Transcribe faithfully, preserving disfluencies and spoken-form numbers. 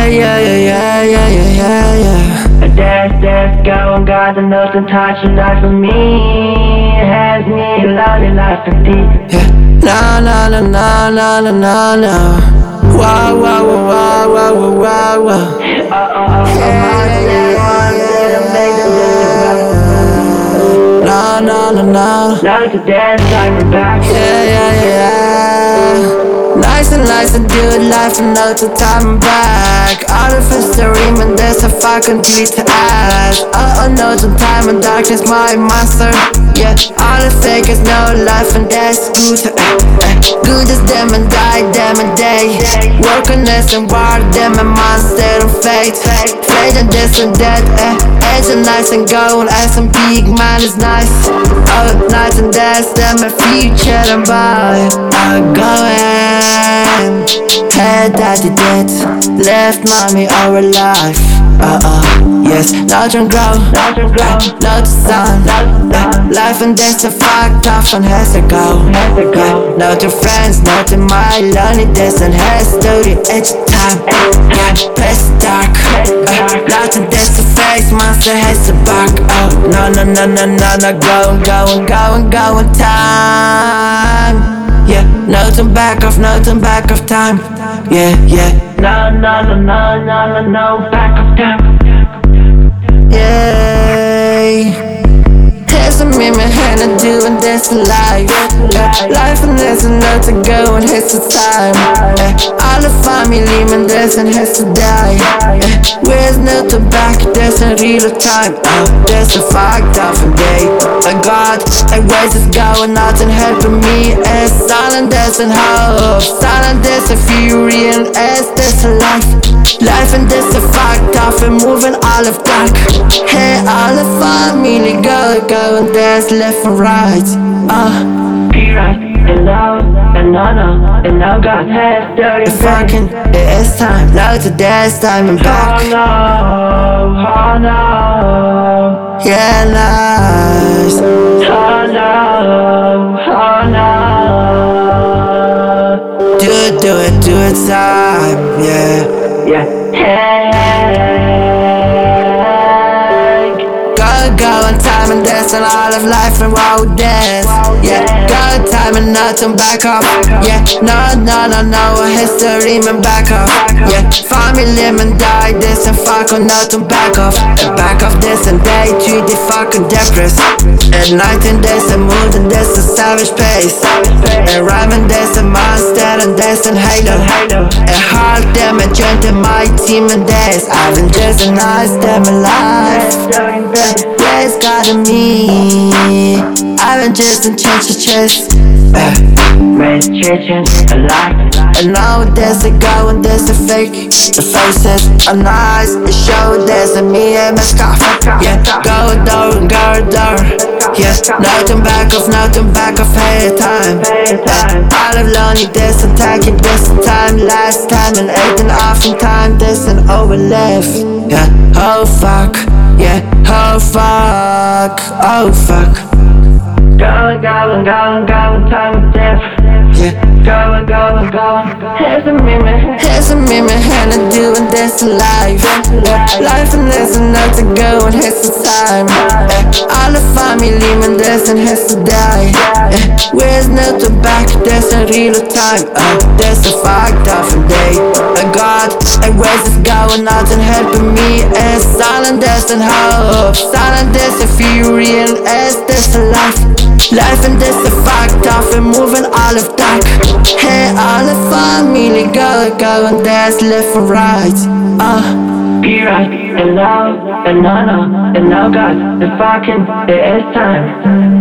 Yeah, yeah, yeah, yeah, yeah, yeah, yeah, yeah. A dash, dash, going, got nothing touching life for me. Has me lonely life for deep. Yeah, no, no, no, no, no, no, no, no. Wow, wow, wow, wow, wow, wow, wow. Uh, uh, uh, yeah, yeah, yeah, yeah. No, no, no, no. Now to dance, I'm back. Yeah, yeah, yeah, yeah. Nice and nice and good life and no to time back. All of history, man, there's a fucking tweet to ask. Oh, oh, no to time and darkness, my monster. Yeah, all the fake is no life and that's good. Uh, uh, good as them and die, them and day. Working this and war, them and monster and fate. Fate and this and that. Uh, edge and nice and gold, as and big man is nice. All the nights and that's them and future and by. I'm going. Head daddy dead, left mommy all alive. Uh uh, yes, now don't grow, now to sun. Uh, life and death are fucked off and has to go. Yeah, no to friends, no to my loneliness and has to the edge of time. Yeah, past dark. Uh, now to death to face, monster has to bark. Oh, no, no, no, no, no, no, going, going, going, going time. Yeah, no turn back off, no turn back off time. Yeah, yeah. No, no, no, no, no, no, no, back of time. Yeah. Here's a me, my hand to do and that's life. Yeah. Life and there's enough to go and here's the time. Yeah. All the family, man, there's and has to die. Yeah. Where's no to back, there's a real time. Oh, there's a fucked off and day. Oh God, I ways is going out and helping me. As silent as and hope, silent as a fury and as there's a life. Life and this a fucked off and moving all of dark. Hey, all the family go, go and there's left and right. Uh, Be right and love and no, no, and now God has dirty it's fucking, it is time, now to dance time and back. Oh no, oh no. Yeah, nice. Oh no, oh no. Do it, do it, do it time, yeah. Yeah. Hey. Go, go and time and dance and all of life and roll dance. Yeah, go time and nothing back up. Yeah, no, no, no, no, history man back up. Yeah, family live and die this and fuck on nothing back off. And back off this and day to the fucking depressed. At night and there's a mood and there's a savage pace. And rhyming there's a monster and there's an halo. And hard them and join to my team and days. I've been just a nice them alive. Yeah, it's gotta me. I've been just in church to chest. Registration alive. And now there's a go and there's a fake. The faces are nice. The show there's a me and my scarf. Yeah, go door and go door. Yeah, nothing back off, nothing back off. Hey, time. Yeah, all of lonely this and taking this time. Last time and eighteen off in time. This and over left. Yeah, oh fuck. Yeah, oh fuck. Oh fuck. Going, going, going, going, time of death. Yeah. Going, going, going. Here's a mimic. Here's a me, my hand to do and that's life. Yeah. Life and there's enough to go and here's the time. Yeah. All the family man, there's and has to die. Yeah. Where's no to back, there's a real time. Uh, there's a fucked off and day. Oh God, and where's this going out and helping me? As silent as and hope, silent as a fury and as there's a life. Life and this is fucked off and moving all of dark. Hey, all the family go, go and there's left and right. Uh, Be right and love and no, no, and now God, the fucking, it is time.